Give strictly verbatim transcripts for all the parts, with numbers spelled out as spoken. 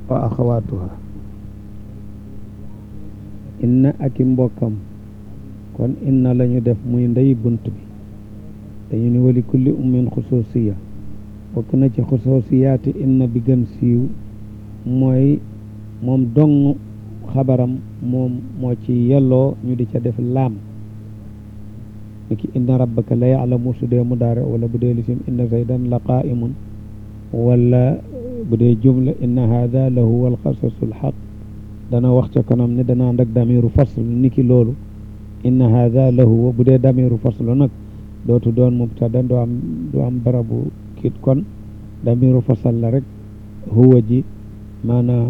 wa axawaatuha inna ak i mbokkam kon inna lañu def muy ndey bunt bi dañu ni wali kulli ummin xusuusiya bokk na ci xusuusiyaati inna bi gën siiw mooy moom dong xabaram moom moo ci yelloo ñu di ca def laam niki inna rabbaka la ya'lamu su dee mudaare wala bu dee lisim inna zaydan la qaa'imun wala bu dee jumla inna haada la huwa alqasasul xaq dana wax ca kanam ne dana ànd ak damiru fasl niki loolu inna haada la huwa bu dee damiru fasl nag dootu doon mubtada du am du am barabu kit kon damiru fasal la rek huwa ji maanaa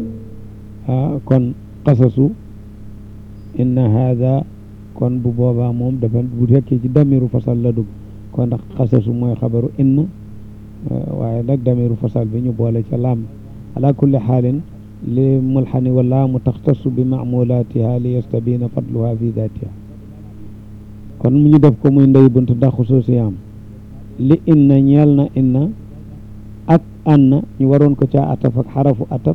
kon qasasu inna haada kon bu boobaa moom dafa bu fekkee ci damiru fasal la dugg kon ndax qasasu mooy xabaru inna waaye nag damiru fasal bi ñu boole ca laam ala kulli xaalin li mulxani wala mu taxtasu bi mamulatiha li yastabina fadluha fi datiha kon mu ñu def ko muy ndey bunt ndax xusuusiyaam li inna ñeel na inna ak anna ñu waroon ko caa ataf ak xarafu ataf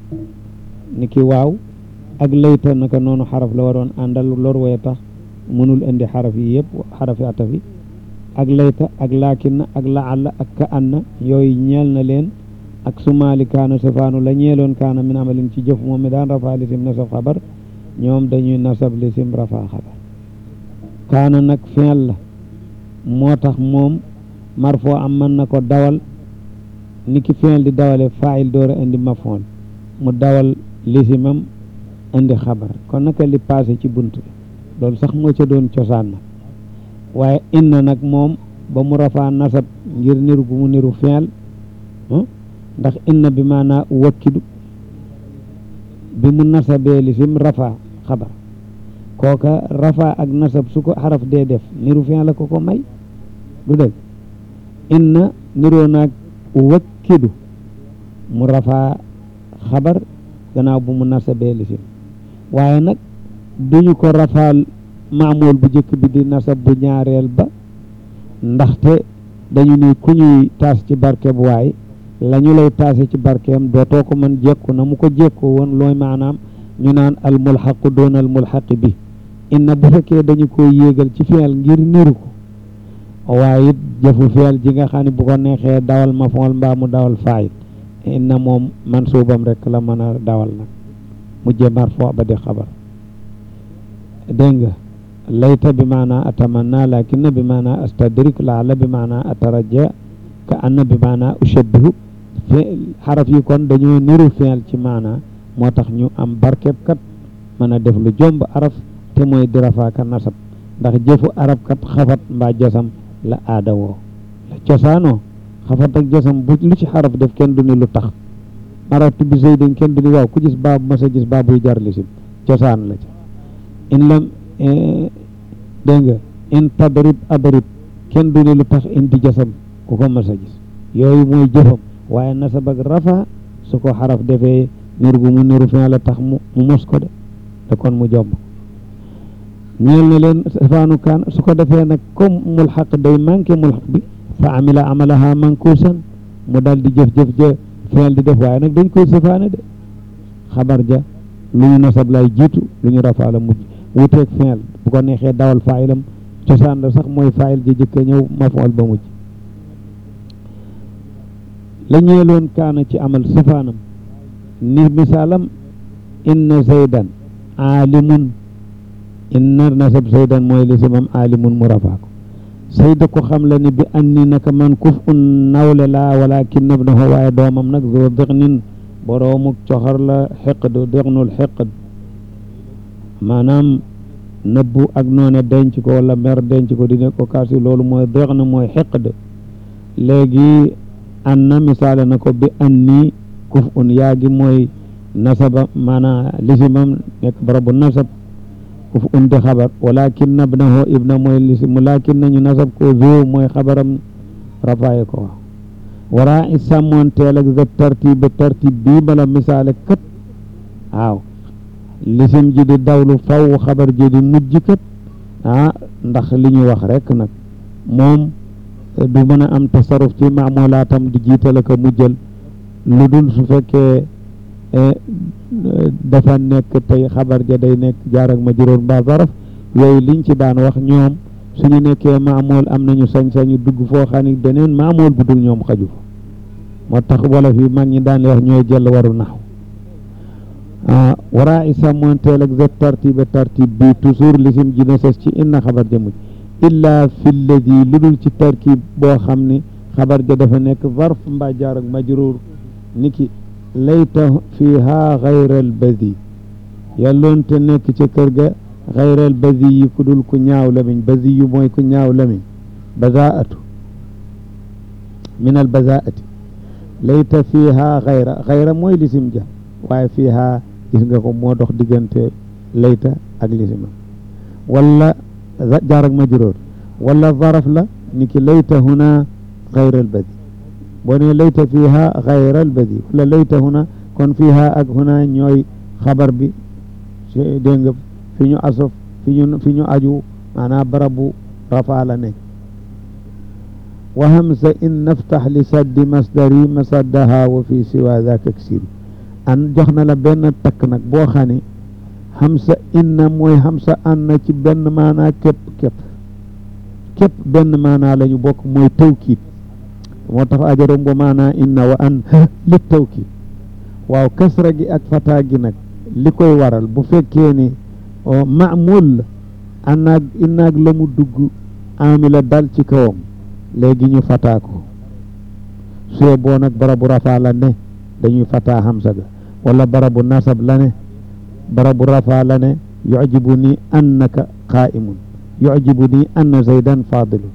ni ki waaw ak layta naka noonu xaraf la waroon àndal lor waya tax mënul indi xaraf yi yëpp xarafi ataf yi ak layta ak laakinna ak laalla ak ka anna yooyu ñeel na leen ak sumaali kaana safaanu la ñeeloon kaana min amalin ci jëf moom mi daan rafaa lisim nasab xabar ñoom dañuy nasab lisim rafaa xabar kaana nag fi'l la moo tax moom marfoo am mën na ko dawal ni ki fi'l di dawale faa'il door a indi mafoon mu dawal lisimam indi xabar kon naka li passé ci bunt bi loolu sax moo ca doon cosaan nag waaye inna nag moom ba mu rafaa nasab ngir niru gu mu niru fi'l ndax inna bi maanaa wakkidu bi mu nasabee lisim rafaa xabar kooka rafaa ak nasab su ko xaraf dee def niru fi'l la ko ko may du dëgg inna niroo naag wakkidu mu rafaa xabar gannaaw bu mu nasabee lisim waaye nag duñu ko rafaal maamool bu jëkk bi di nasab bu ñaareel ba ndaxte dañu ni ku ñuy taas ci barkeem waaye la ñu lay taase ci barkeem dootoo ko mën jekku na mu ko jekkoo woon looy maanaam ñu naan al mulxaqu doon al mulxaqi bi inna bu fekkee dañu ko yéegal ci fi'l ngir niru ko waaye it jëfu fi'l ji nga xam ne bu ko neexee dawal mafool mbaa mu dawal faayil inna moom mansuubam rek la mën a dawal nag mujje marfoo ba di xabar dégg nga layta bi maanaa atamanna lakinna bi maanaa astadrik laala bi maanaa ataraja ka anna bi maanaa ushabbihu xaraf yi kon dañoo niru fi'l ci maanaa moo tax ñu am barkeb kat mën a def lu jomb araf te mooy di rafaa ka nasab ndax jëfu arab kat xafat mbaa jasam la aada woo la cosaanoo xafat ak jasam bu lu ci xaraf def kenn du ni lu tax maratu bi zaydin kenn du ni waaw ku gis baabu masa gis baabuy jar lisim cosaan la ci in lam dégg nga in tadrib adrib kenn du ni lu tax indi jasam ku ko masa gis yooyu mooy jëfam waaye nasab ak rafa su ko xaraf defee niru gu mu niru fi la tax mu mu mos ko de te kon mu jomb ñeel na leen safaanu kaan su ko defee nag comme mulxaq day manqué mulxaq bi fa amila amalaha mankuusan mu dal di jëf-jëf ja fi'l di def waaye nag dañ koy safaane de xabar ja lu ñu nasab lay jiitu lu ñu rafaa la mujj wuteeg fi'l bu ko neexee dawal faa'ilam cosaan la sax mooy faa'il ja jëkk ñëw mafool ba mujj la ñeeloon kaana ci amal safaanam ni misaalam inna zaydan aalimun inna nasab zaydan mooy lisimam aalimun mu rafaa ko sayda ko xam la ni bi anni naka man kuf un nawle laa walakin ibnahu waaye doomam nag zoo dixnin boroomuk coxar la xiqd dixnul xiqd maanaam nëbbu ak noone denc ko wala mer denc ko dine ko kaasi loolu mooy dixn mooy xiqd léegi anna misaale na ko bi anni kuf un yaa gi mooy nasaba maanaam lisimam nekk barabu nasab kuf un di xabar walakin ibnahu ibna mooy lisim lakin nañu nasab ko zoo mooy xabaram rafaaye ko waaw waraa i sàmmoonteel ak za tartib ba tartib bii bala misaale kat waaw lisim ji di dawlu faw xabar ji di mujj kat ah ndax li ñu wax rek nag moom du mën a am tasarruf ci maamulaatam di jiital ak a mujjal lu dul su fekkee dafa nekk tey xabar ja day nekk jaar ak majruur mbaa zaraf yooyu liñ ci daan wax ñoom suñu nekkee maamool am nañu sañ-sañu dugg foo xam ne beneen maamool bu dul ñoom xaju fa moo tax wolof yi mag ñi daan wax ñooy jël waru naxw waraa i sàmmoonteel ak zet tartiba tartib bi toujours lisim ji na ses ci inna xabar ja mujj illa fi lladi lu dul ci tarkib boo xam ni xabar ja dafa nekk zarf mbaa jaar ak majruur niki layta fiha xayral badi yàlloonte nekk ca kër ga xayral badi yi ku dul ku ñaaw lamiñ badi yu mooy ku ñaaw lamiñ bazaatu min al bazaati layta fiha xayra xayra mooy lisim ja waaye fiha gis nga ko moo dox diggante layta ak lisima wala jaar ak majruur wala zaraf la niki layta huna xayral badi boo ne layta fiha xayral badi wala layta huna kon fiha ak huna ñooy xabar bi dégg nga fi ñu asof fi ñu fi ñu aju maanaam barabu rafa la nekk wa hamsa in naftax li saddi masdari masaddaha wa fi siwa zaka ksiri an jox na la benn takk nag boo xam ne hamsa inna mooy hamsa an na ci benn maanaa képp képp képp benn maanaa la ñu bokk mooy tawkiid moo tax ajarom ba maanaa inna wa an li tawkiid waaw kasra gi ak fataa gi nag li koy waral bu fekkee ni maamul la annaag innaag la mu dugg amila dal ci kawam léegi ñu fataa ko suyee boo nag barabu rafaa la ne dañuy fataa hamsa ga wala barabu nasab la ne barabu rafaa la ne yujibu nii annaka qaa'imun yujibu nii anna zaydan faadilun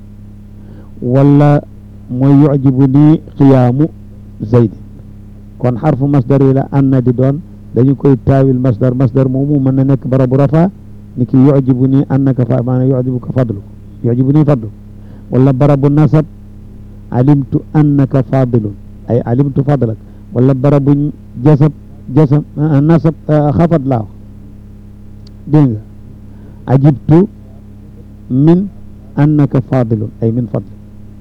wala mooy yujibu nii qiyaamu zaydin kon xarfu masdar yi la anna di doon dañu koy taawil masdar masdar moomu mën na nekk barabu rafaa ni ki yujibu nii annaka fa maanaam yujibuka fadlu yujibu nii fadlu wala barabu nasab alimtu annaka fadilun ay alimtu fadlak wala barabu jasab jasab nasab xafat laa wax dégg nga ajibtu min annaka fadilun ay min fadli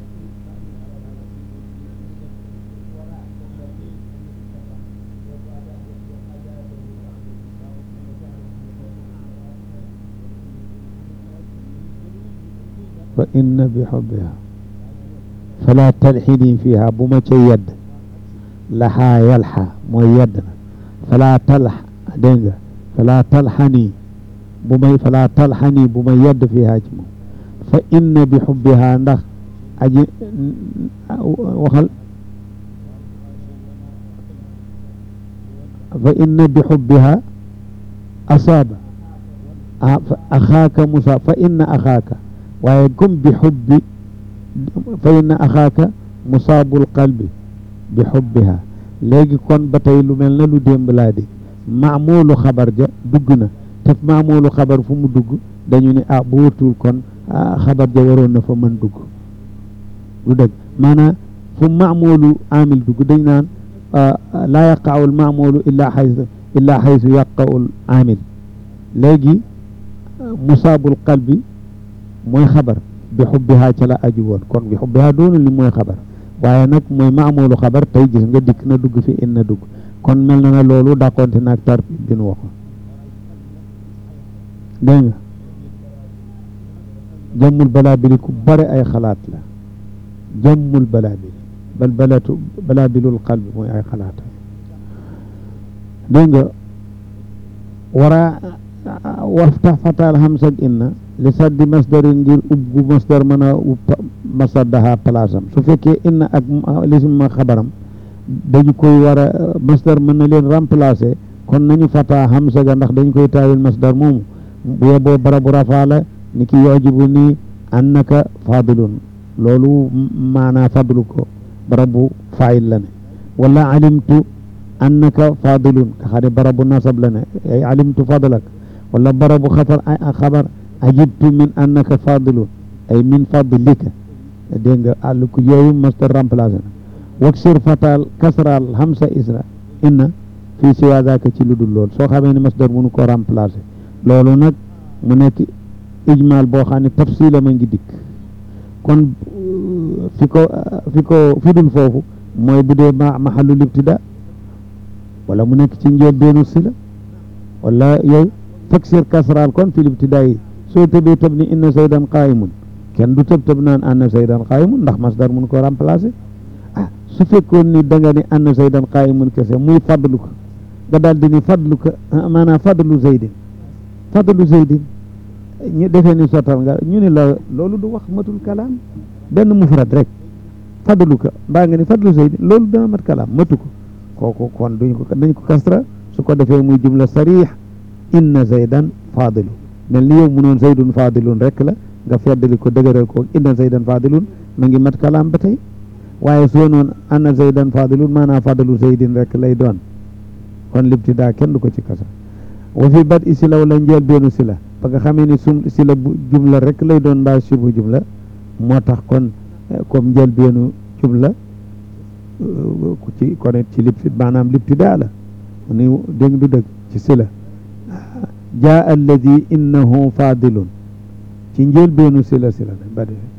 fa inna bi xubbiha fala talxini fiha bu ma ca yedd laxaa yalxa mooy yedd na fala talx dégg nga fala talxani bu may fala talxani bu ma yedd fiha ci moom fa inna bi xubbiha ndax aji waxal fa inna bi xubbiha asaaba axaaka musa fa inna axaaka waaye comme bi xubbi fa inna axaaka musaabul qalbi bi xubbiha léegi kon ba tey lu mel na lu démb laa di maamoolu xabar ja dugg na te maamoolu xabar fu mu dugg dañu ne ah bu wërtul kon xabar ja waroon na fa mën dugg lu dëgg maanaam fu maamoolu amil dugg dañ naan laa yaqaul maamoolu illaa xaysu illaa xaysu yaqaul amil léegi musaabul qalbi mooy xabar bi xubbiha ca la aju woon kon bi xubbiha doonul li mooy xabar waaye nag mooy maamoolu xabar tey gis nga dikk na dugg fi inna dugg kon mel na na loolu dàqonte naag tartib bi nu waxoon dégg nga jëmmul balaabili ku bare ay xalaat la jëmmul balaabili bal balatu balaabilul qalbi mooy ay xalaat dégg nga wara waftax fataal hamsag inna li saddi masdarin ngir ubbu masdar mën a ub masaddaha place am su fekkee inna ak lisim ma xabaram dañu koy war a masdar mën na leen remplacer kon nañu fataa hamsa ga ndax dañu koy taawil masdar moomu bu yeboo barabu rafaa la ni ki yujibu nii annaka fadilun loolu maanaa fadlu ko barabu faayil la ne wala alimtu annaka fadilun ka xam ne barabu nasab la ne ay alimtu fadlak wala barabu xabar xabar ajibtu min annaka fadilun ay min fadlika dégg nga àll ku yooyu masdar remplacé na waksir fatal kasral hamsa isra inna fii siwa zaka ci lu dul lool soo xamee ne masdar mënu ko remplacé loolu nag mu nekk ijmal boo xam ne tafsila ma ngi dikk kon fi ko fi ko fi dul foofu mooy bu dee ma mahallul ibtida wala mu nekk ci njëlbeenu sila wala yow taksir kasraal kon fi libtidaay soo tëbee tëb ni inna zaydan qaayimun kenn du tëb tëb naan anna zaydan qaayimun ndax masdar mun ko remplacer ah su fekkoon ni da nga ni anna zaydan qaayimun kese muy fadlu ko nga daal di ni fadlu ko maanaam fadlu zaydin fadlu zaydin ñu defee ni sottal nga ñu ne la loolu du wax matul kalaam benn mufrad rek fadlu ko mbaa nga ni fadlu zaydin loolu dana mat kalaam matu ko kooku kon duñ ko dañ ko kasra su ko defee muy jumla sarih inna zaydan fadilu mel ni yow mu noon zaydun fadilun rek la nga feddali ko dëgëral ko inna zaydan fadilun ma ngi mat kalaam ba tey waaye soo noon anna zaydan fadilun maanaam fadalu zaydin rek lay doon kon libtidaa kenn du ko ci kasra wa fi bat i sila wala njël beenu sila ba nga xamee ni sum sila bu jumla rek lay doon mbaa sibu jumla moo tax kon comme njël beenu jumla ku ci kon ci libti maanaam libtidaa la ni dégg du dëgg ci sila jaa alladi innahu fadilun ci njël beenu sila sila ne ba dee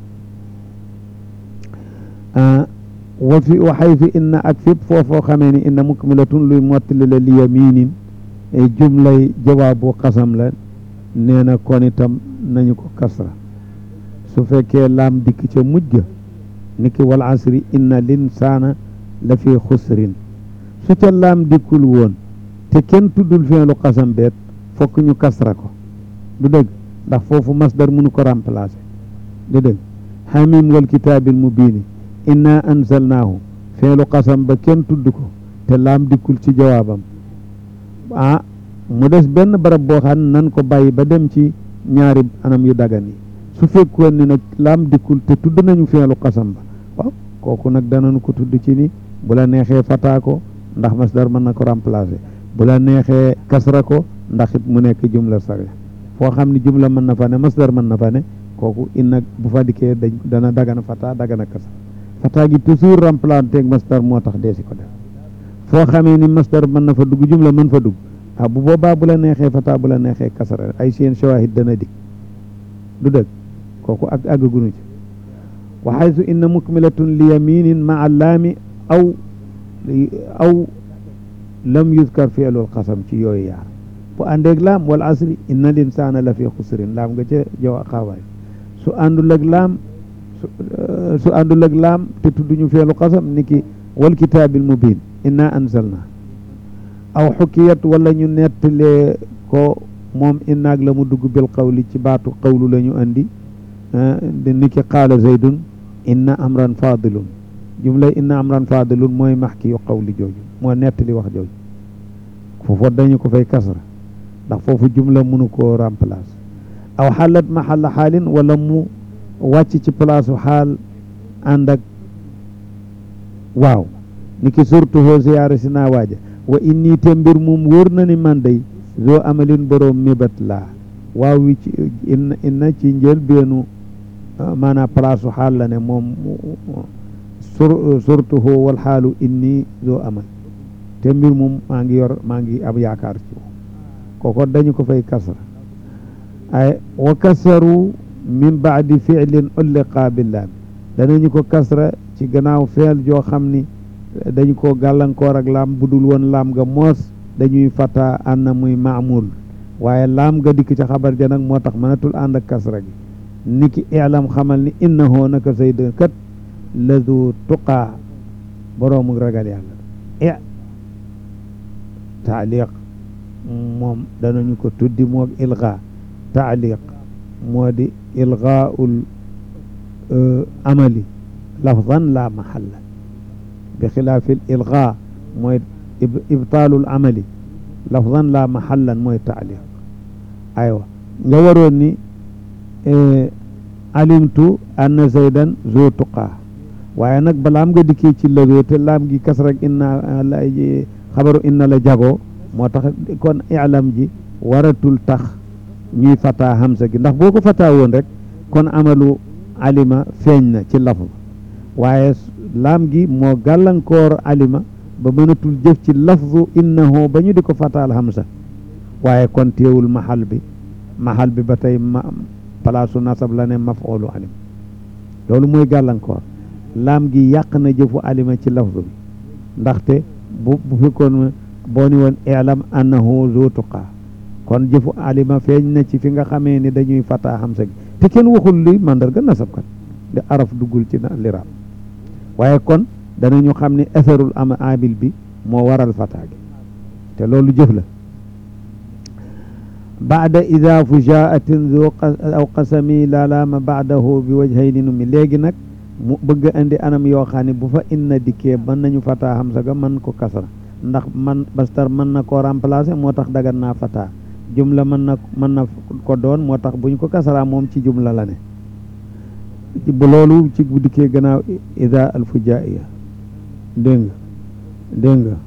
wa fi wa xaytu inna ak fépp foofoo xamee ni inna mukmilatun luy mottali la li yaminin jumlay jawaabu xasam la nee na kon itam nañu ko kasra su fekkee laam dikk ca mujj ga niki wal asri inna linsaana la fi xusrin su ca laam dikkul woon te kenn tuddul feelu xasam beet fokk ñu kasra ko du dëgg ndax foofu masdar mënu ko remplacer du dëgg xamim wal kitaabil mubiini inna anzalnaahu feelu xasam ba kenn tudd ko te laam dikkul ci jawaabam ah mu des benn barab boo xam ne nan ko bàyyi ba dem ci ñaari anam yu dagan yi su fekkoon ni nag laam dikkul te tudd nañu feelu xasam ba waaw kooku nag danañu ko tudd ci ni bu la neexee fataa ko ndax masdar mën na ko remplacer bu la neexee kasra ko ndax it mu nekk jumla sarih foo xam ni jumla mën na fa ne masdar mën na fa ne kooku inna bu fa dikkee dañ dana dagana fataa dagana kasra fataa gi toujours remplacé ak masdar moo tax dee si ko def foo xamee ni masdar mën na fa dugg jumla mën fa dugg ah bu boobaa bu la neexee fataa bu la neexee kasra ay seen shawahid dana dik du dëgg kooku ak àggagunu ci wa haythu inna mukmilatun li yaminin maa laami aw aw lam yuzkar fi'lul qasam ci yooyu yaar bu àndeeg laam wal asri inna linsaana la fi xusrin laam nga ca jaw xaawaay su àndul ak laam su àndul ak laam te tudduñu feelu qasam niki wal kitaabil mubiin inna anzalna aw xukiyat wala ñu nettalee ko moom innaag la mu dugg bil qawli ci baatu qawlu la ñu andi niki qaala zaydun inna amran fadilun jumlay inna amran fadilun mooy maxki yu qawli jooju moo nettali wax jooju foofu dañu ko fay kasra ndax foofu jumla mënu koo remplacer aw xalat maxalla xaalin wala mu wàcc ci place xaal ànd ak waaw niki surtout ziyaara si naa waaja wa inni te mbir moom wóor na ni man day zoo amalin boroom mébat laa waaw wi ci inna inna ci njël beenu maanaam place xaal la ne moom sur surtout wal xaalu inni zoo amal te mbir moom maa ngi yor maa ngi ab yaakaar ci koko dañu ko fay kasra ay wa kasaru min baadi fi'lin ulliqa billaam danañu ko kasra ci gannaaw feel joo xam ni dañu ko gàllankoor ak laam budul woon laam nga moos dañuy fata ànd na muy maamul waaye laam nga dikk ca xabar ja nag moo tax mënatul ànd ak kasra gi niki i'lam xamal ni innahu naka zayd kat la du tuqaa boroomu ragal yàlla e taaliq moom danañu ko tuddi moog ilga taaliq moo di ilgaul amali lafdan la mahalla bi xilaafil ilga mooy ibtaalul amali lafdan la mahallan mooy taaliq aywa nga waroon ni alimtu anna zaydan zu tuqaa waaye nag balaam nga dikkee ci lëgoo te laam gi kasrak inna la xabaru inna la jagoo moo tax kon i'lam ji waratul tax ñuy fataa hamza gi ndax boo ko fataa woon rek kon amalu alima feeñ na ci lafz waaye laam gi moo gàllankoor alima ba mënatul jëf ci lafzu innahu ba ñu di ko fataal hamza waaye kon teewul mahal bi mahal bi ba tey ma palaasu nasab la ne maf'ulu alim loolu mooy gàllankoor laam gi yàq na jëfu alima ci lafzu bi ndaxte bu bu fekkoon boo ni woon i'lam annahu zu tuqa kon jëfu alima feeñ na ci fi nga xamee ni dañuy fataa hamza gi te kenn waxul luy mandarga nasab kat di araf duggul ci na liraab waaye kon danañu xam ni asarul am abil bi moo waral fataa gi te loolu jëf la baada ida fujaatin zu aw qasami la laama baadahu bi wajhayni nu mi léegi nag mu bëgg indi anam yoo xam ne bu fa inna dikkee mën nañu fataa hamza ga mën ko kasra ndax man bastar mën na koo remplacer moo tax dagan naa fataa jumla mën na mën na ko doon moo tax buñ ko kasara moom ci jumla la ne bu loolu ci bu dikkee gannaaw ida al fujaiya dégg nga dégg nga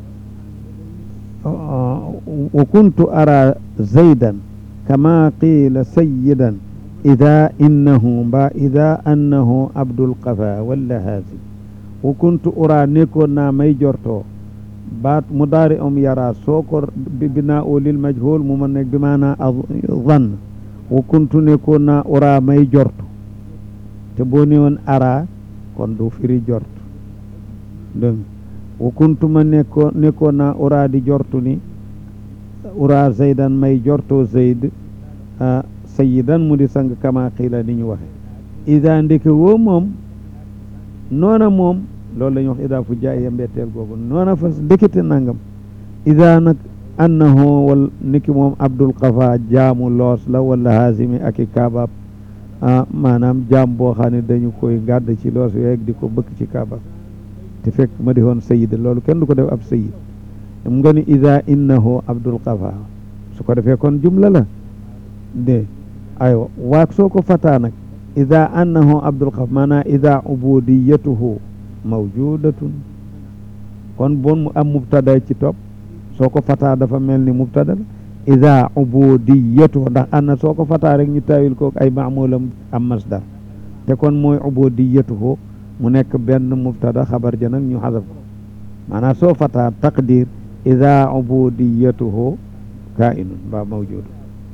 wa kuntu ara zaydan kama qiila sayyidan ida innahu mba ida annahu abdul qafa walla haasi wa kuntu ura nekkoon naa may jortoo baat mudaari om yara soo ko binaa o lil majhul mu ma nekk bi maanaa zann wa kuntu nekkoon naa ura may jortu te boo ne woon ara kon du firi jort dégg wa kuntu ma nekkoon nekkoon naa ura di jortu ni ura zaydan may jortoo zayd sayyidan mu di sang kama xiila ni ñu waxe ida ndeke woo moom noona moom loolu la ñuy wax ida fu jaay ya mbetteel googu noona fas ndekete nangam ida nag annahu wal niki moom abdul qafa jaamu loos la wala haasimi ak i kaabab maanaam jaam boo xam ne dañu koy gàdd ci loos yeeg di ko bëkk ci kaabab te fekk ma di woon sayid loolu kenn du ko def ab sayid mu nga ni ida innahu abdul qafa su ko defee kon jumla la de aywa waak soo ko fataa nag ida annahu abdul qafa maanaam ida ubudiyatuhu mawjudatun kon bon mu am mubtada ci topp soo ko fataa dafa mel ni mubtada la ida ubudiyatuhu ndax anna soo ko fataa rek ñu tawil ko ay maamulam am masdar te kon mooy ubudiyatuhu mu nekk benn mubtada xabar ja nag ñu xasab ko maanaam soo fataa taqdir ida ubudiyatuhu kainun ba mawjudun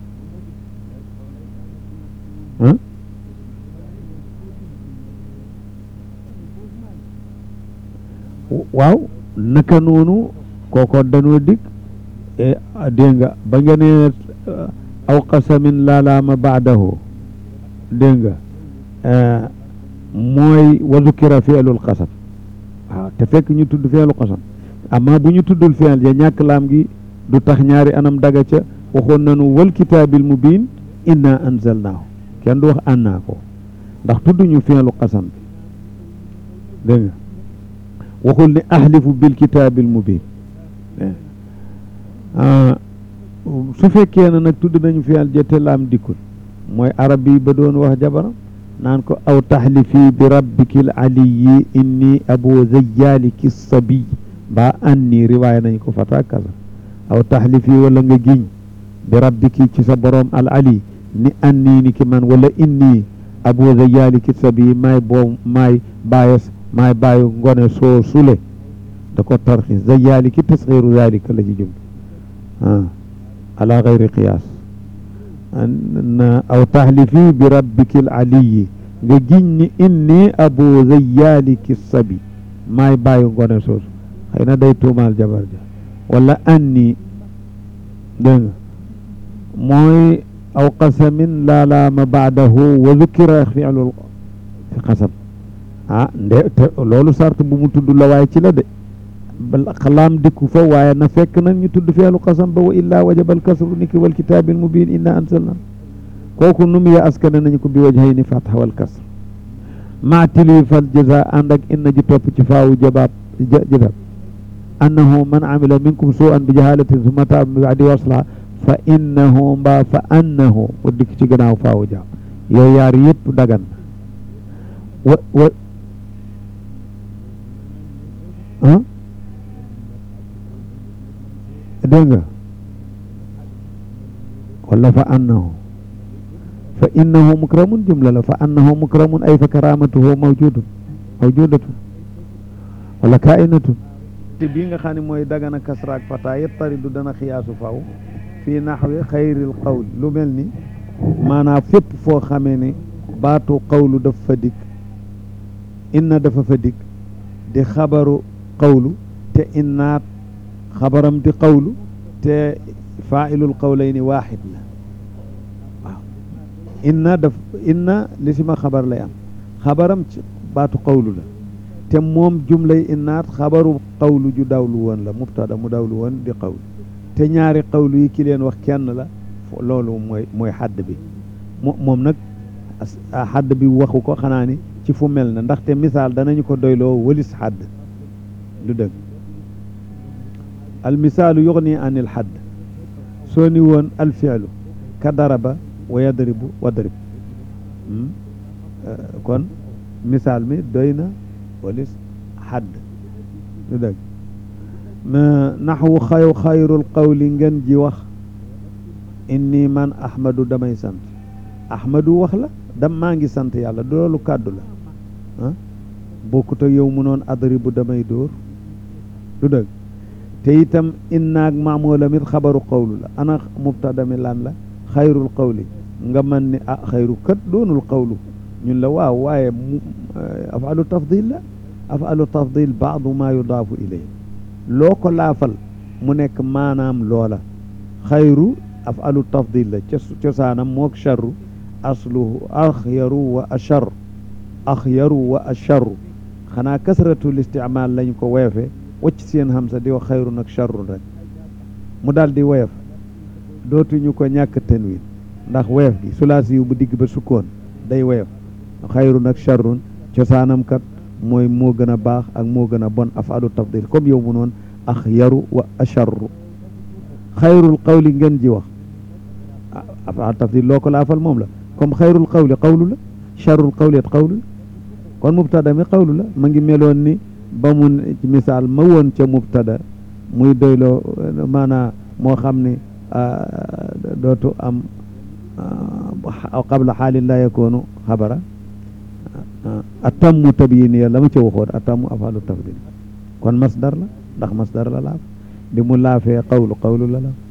waaw naka noonu kooko danoo dig dégg nga ba nga ne aw qasamin laalaama baadahu dégg nga mooy wa zukira fi'lul qasam waaw te fekk ñu tudd fi'lul qasam amma bu ñu tuddul fi'l ja ñàkk laam gi du tax ñaari anam daga ca waxoon nañu wal kitaabil mubiin inna anzalnaahu kenn du wax annaa ko ndax tudduñu fi'lu qasam bi dégg nga waxul ne ahlifu bil kitaabil mubiin su fekkee na nag tudd nañu fi'l ja te laam dikkul mooy arab yi ba doon wax jabaram naan ko aw tahlifi bi rabbikil aliyi inni abu zayyaliki sabi ba anni riwaaya nañ ko fata kasa aw tahlifi wala nga giñ bi rabbiki ci sa borom al ali ni anni ni ki man wala inni abu zayyaliki sabi maay boo maay bayes maay bàyyu ngone soo sule da ko tarxi zayyaliki tasxiru zalika la ci jum ala gayri qiyaas aw tahlifi bi rabbikil aliyi nga giñ ni inni abu zayyaliki sabi maay bàyyu ngone soosu xëy na day tuumaal jabar ja wala anni dégg nga mooy aw qasamin laalaama baadahu wa zukira fi'lul fi qasam ah nde te loolu sart bu mu tudd la waaye ci la de laam dikku fa waaye na fekk nag ñu tudd fi'lu qasam ba wa illaa wajabal kasru niki wal kitaabil mubiin inna anzalna kooku num ya askane nañu ko bi wajhayni fatha wal kasr maatili fal jaza ànd ak inna ji topp ci faawu jabaab jadab annahu man amila minkum su'an bi jahalatin summa taaba min ba'di wasla fa innahu mbaa fa annahu wa dikk ci gannaaw faawu jaam yooyu yaar yëpp dagan wa wa ah dégg nga wala fa annahu fa innahu mukramun jumla la fa annahu mukramun ay fa karamatuhu mawjudun mawjudatun wala kainatun te bii nga xam ne mooy dagana kasraak fata yettaridu dana xiyaasu faw fii naxwi xayril qawl lu mel ni maanaam fépp foo xamee ne baatu qawlu daf fa dikk inna dafa fa dikk di xabaru qawlu te innaat xabaram di qawlu te faailul qawlayni waaxid la waaw inna daf inna li si ma xabar lay am xabaram ci baatu qawlu la te moom jumlay innaat xabaru qawlu ju dawlu woon la mubtada mu dawlu woon di qawlu te ñaari qawlu yi ki leen wax kenn la loolu mooy mooy xadd bi moom nag xadd bi waxu ko xanaa ni ci fu mel na ndaxte misaal danañu ko doyloo wëlis xadd lu dëgg al misaalu yuxni an il xadd soo ni woon al fi'lu ka daraba wa yadribu wadrib kon misaal mi doy na walis xadd lu dëgg naxwu xay xayrul qawli ngeen ji wax inni man ahmadu damay sant ahmadu wax la dam maa ngi sant yàlla loolu kàddu la ah bokkut ak yow mu noon adribu damay dóor du dëgg te itam innaag maamulam it xabaru qawlu la ana mubtada mi lan la xayrul qawli nga man ni ah xayru kat doonul qawlu ñun la waaw waaye afalu tafdil la afalu tafdil baadu ma yudaafu ilay loo ko laafal mu nekk maanaam loola xayru afalu tafdil la cosaanam mook charru asluhu axyaru wa achar axyaru wa acharu xanaa kasratul istimaal lañ ko woyofe wacc seen hamsa di wax xayrun ak charrun rek mu daal di woyof dootuñu ko ñàkk tanwin ndax woyof gi sulaasi yu bu digg ba sukkoon day woyof xayrun ak charrun cosaanam kat mooy moo gën a baax ak moo gën a bon afalu tafdil comme yow mu noon axyaru wa acharru xayrul qawli ngeen ji wax afalu tafdil loo ko laafal moom la comme xayrul qawli qawlu la charrul qawli at qawlu la kon mubtada mi qawlu la ma ngi meloon ni ba mu ci misaal ma woon ca mubtada muy doyloo maanaa moo xam ne dootu am qabla xaalin la yakoonu xabara atammu tabyin ya la ma ca waxoon atammu afalu tafdil kon masdar la ndax masdar la laaf bi mu laafee qawlu qawlu la laaf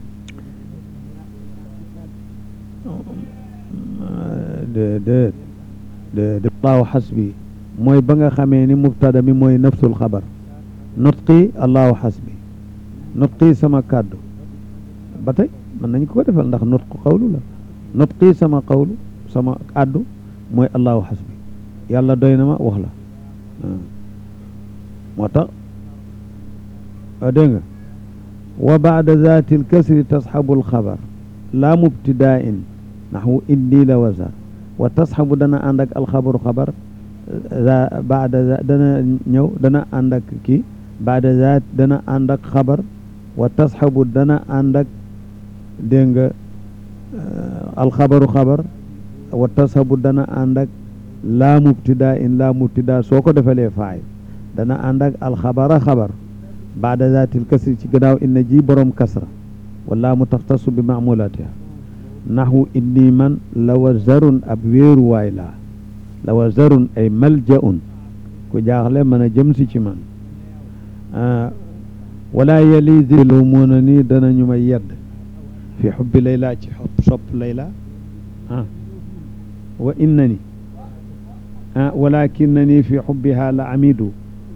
de de de de allahu xasbi mooy ba nga xamee ni mubtada mi mooy nafsul xabar nutqi allahu xasbi nutqi sama kàddu ba tey mën nañ ko defal ndax nutqu qawlu la nutqi sama qawlu sama kàddu mooy allahu xasbi yàlla doy na ma wax la moo tax dégg nga wa baada zaati lkasri tasxabu alxabar laa mubtidain naxwu inni la wasa wa tasxabu dana ànd ak alxabaru xabar baada za dana ñëw dana ànd ak kii baada zaat dana ànd ak xabar wa tasxabu dana ànd ak dégg nga alxabaru xabar wa tasxabu dana ànd ak laa mubtida in laa mubtida soo ko defalee faay dana ànd ak alxabara xabar baada zaatil kasri ci gannaaw inna ji borom kasra wala mu taxtasu bi maamulatiha naxwu inni man la wa zarun ab wéeruwaay laa la wa zarun ay maljaun ku jaaxle mën a jëm si ci man wala yali zilu muuna ni danañu ma yedd fi xubbi layla ci xob sopp layla ah wa innani ah walakinani fi xubbiha la amidu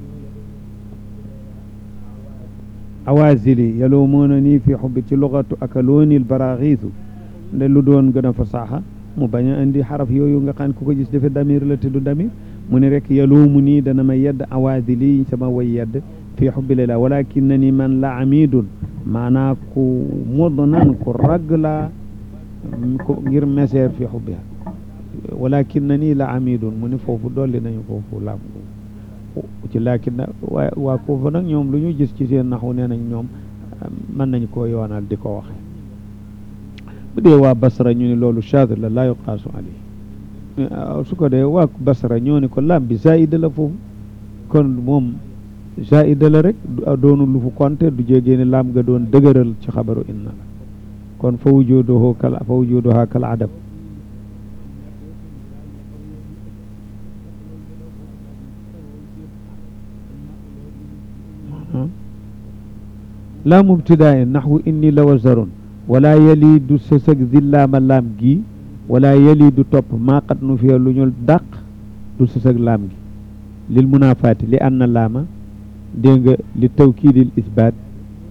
awazili yalumuunani fi xubbi ci lugatu akalooni albaraxiisu nde lu doon gën a fasaaxa mu bañ a indi xaraf yooyu nga xam ku ko gis defe damir la te du damir mu ne rek yaluumu nii dana ma yedd awazili sama way yedd fi xubbi layla walakinani man la amidun maanaa ku modnan ku ragg laa ko ngir meseer fi xubbiha walakinani la amidun mu ne foofu dolli nañu foofu laam ci laakin na waa waa foofu nag ñoom lu ñu gis ci seen naxu nee nañ ñoom mën nañ koo yoonal di ko waxe bu dee waa Basra ñu ne loolu shaadr la laa yuqaasu alayhi su ko dee waa Basra ñoo ne ko laam bi zaida la foofu kon moom zaida la rek doonu lu fu konte du jégee ne laam nga doon dëgëral ci xabaru inna la kon fa wujuduhu kal fa wujuduha kal adab laa mubtidain naxwu inni la wazarun wala yali du sësëg zillaama laam gi wala yali du topp maa qad nu fiya lu ñu dàq du sësëg laam gi lil munaafaati li anna laama dégg nga li tawkiidil isbaat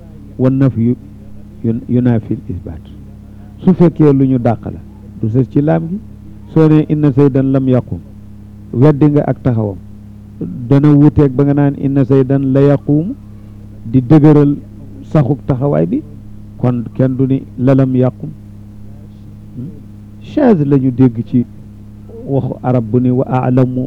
wa nafyu yunaafi l isbaat su fekkee lu ñu dàq la du sës ci laam gi soo ne inna zaydan lam yaqum weddi nga ak taxawam dana wuteeg ba nga naan inna zaydan la yaquumu di dëgëral saxuk taxawaay bi kon kenn du ni lalam yaqum chaaz la ñu dégg ci waxu arab bu ni wa alamu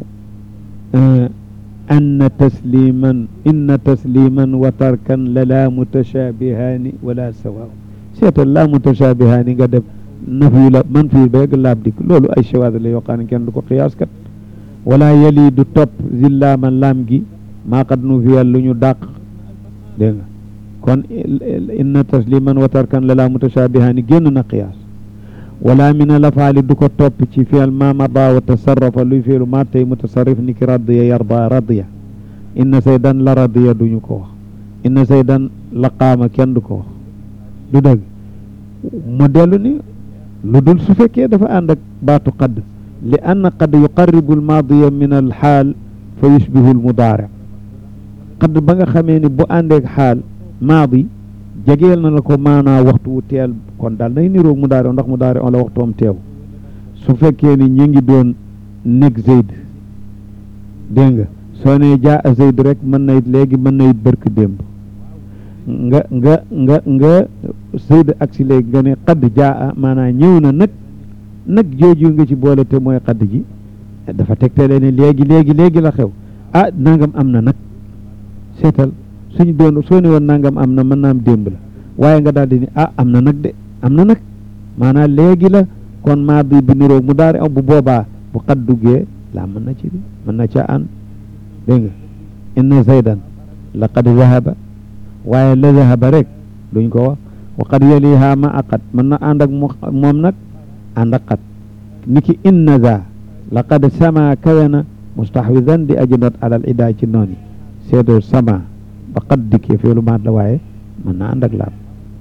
anna tasliman inna tasliman wa tarkan la laa mutashabihaani wala sawaaw seetal laa mutashabihaani nga def nafi la man fii ba yegg laab dikk loolu ay chawaaz la yoo xam ne kenn du ko xiyaas kat wala yali du topp zillaaman laam gi maa qad nu fiyal lu ñu dàq dégg nga kon inna tasliman wa tarkan la laa mutashabihaani génn na qiyaas wala min al afaali du ko topp ci fi'l ma mada wa tasarrafa luy fi'lu ma tey mutasarrif ni ki radiya yarda radiya inna zaydan la radiya duñu ko wax inna zaydan la qaama kenn du ko wax du dëgg mu dellu ni lu dul su fekkee dafa ànd ak baatu qad li anna qad yuqarribu al maadiya min al xaal fa yushbihu al mudaari qad ba nga xamee ni bu àndeek xaal maadi jegeel na la ko maanaa waxtu wu teel kon daal nay niroog mu daare ndax mu daare on la waxtoom teew su fekkee ni ñu ngi doon nekk Zayd dégg nga soo ne jaa a Zayd rek mën na it léegi mën na it bërk démb nga nga nga nga Zayd ak si léegi nga ne xadd jaa a maanaa ñëw na nag nag jooju nga ci boole te mooy xadd ji dafa tegtale ne léegi léegi léegi la xew ah nangam am na nag seetal suñu doon soo ne woon nangam am na mën naa am démb la waaye nga daal di ni ah am na nag de am na nag maanaam léegi la kon maa bi bi niroog mu daari am bu boobaa bu xat duggee laa mën na ci bi mën na ca ànd dégg nga inna zaydan la qad zahaba waaye la zahaba rek duñ ko wax wa qad yaliha ma aqat mën na ànd ak moom nag ànd ak xat ni ki inna za la qad sama kawena mustahwidan di aji not alal idaa ci noon yi seedoo sama ba xat dikkee feelu maat la waaye mën na ànd ak laam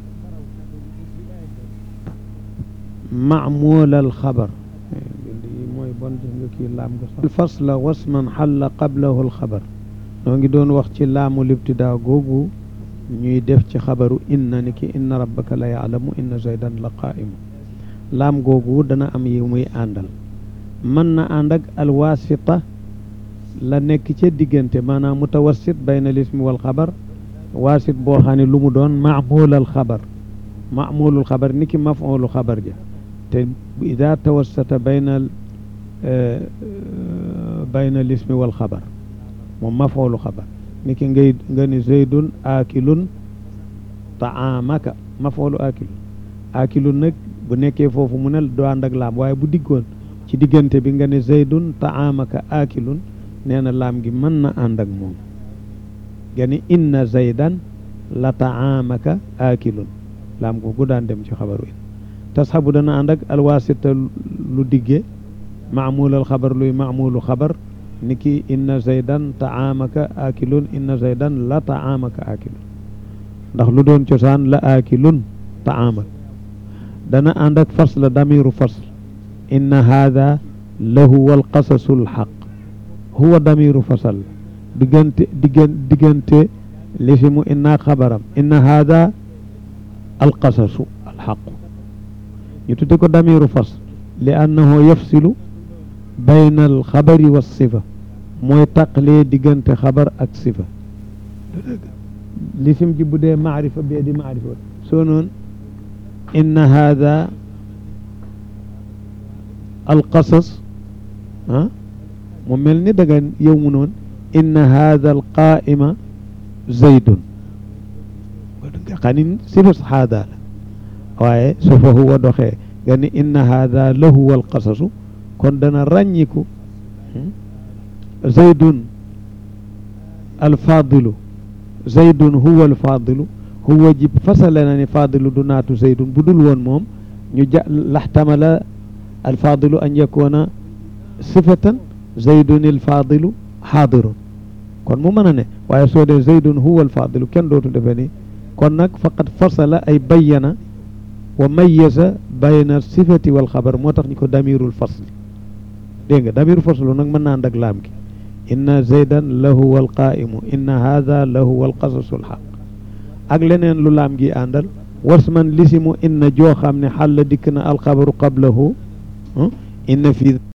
maamulal xabar mooy bon gis nga kii laam nga sax fasla wasman xalla qablahu alxabar noo ngi doon wax ci laamu libtidaa googu ñuy def ci xabaru inna ni ki inna rabbaka la yaalamu inna zaydan la qaa'imu laam googu dana am yi muy àndal mën na ànd ak alwaasita la nekk ca diggante maanaam mutawassit bayna lismi wal xabar waasit boo xam ne lu mu doon maamulal xabar maamulul xabar ni ki maf'ulu xabar ja te ida tawassata bayna bayna lismi wal xabar moom maf'ulu xabar ni ki ngay nga ni zaydun aakilun taamaka maf'ulu aakilun aakilun nag bu nekkee foofu mu ne doo ànd ak laam waaye bu diggoon ci diggante bi nga ne zaydun taamaka aakilun nee na laam gi mën na ànd ak moom gani inna zaydan la taamaka aakilun laam googu daan dem ci xabaru in tasxabu dana ànd ak alwaasita lu digge maamulal xabar luy maamulu xabar ni ki inna zaydan taamaka aakilun inna zaydan la taamaka aakilun ndax lu doon cosaan la aakilun taamak dana ànd ak fasl damiru fasl inna haada la huwa alqasasu alxaq huwa damiru fasal diggante diggan diggante lisimu inna xabaram inna haada alqasasu alxaqu ñu tudde ko damiru fasl li annahu yafsilu bayna alxabari wa sifa mooy taqlee diggante xabar ak sifa lisim ji bu dee maarifa bee di maarifa soo noon inna haada alqasas ah mu mel ni daga yow mu noon inna haada alqaa'ima zaydun nga xam ni sifas haada la waaye su fa huwa doxee nga ni inna haada la huwa alqasasu kon dana ràññiku zaydun alfaadilu zaydun huwa alfaadilu huwa ji fasale na ni faadilu du naatu zaydun bu dul woon moom ñu ja laxtamala alfaadilu an yakuna sifatan zaydun alfaadilu xaadirun kon mu mën a ne waaye soo dee zaydun huwa alfaadilu kenn dootu defe ni kon nag faqad fasala ay bayyana wa mayyaza bayna sifati wal xabar moo tax ñu ko damirul fasli dégg nga damirul faslu nag mën naa ànd ak laam gi inna zaydan la huwa alqaa'imu inna haada la huwa alqasasu alxaq ak leneen lu laam gi àndal wasman lisimu inna joo xam ne xàll dikk na alxabaru qablahu inna fi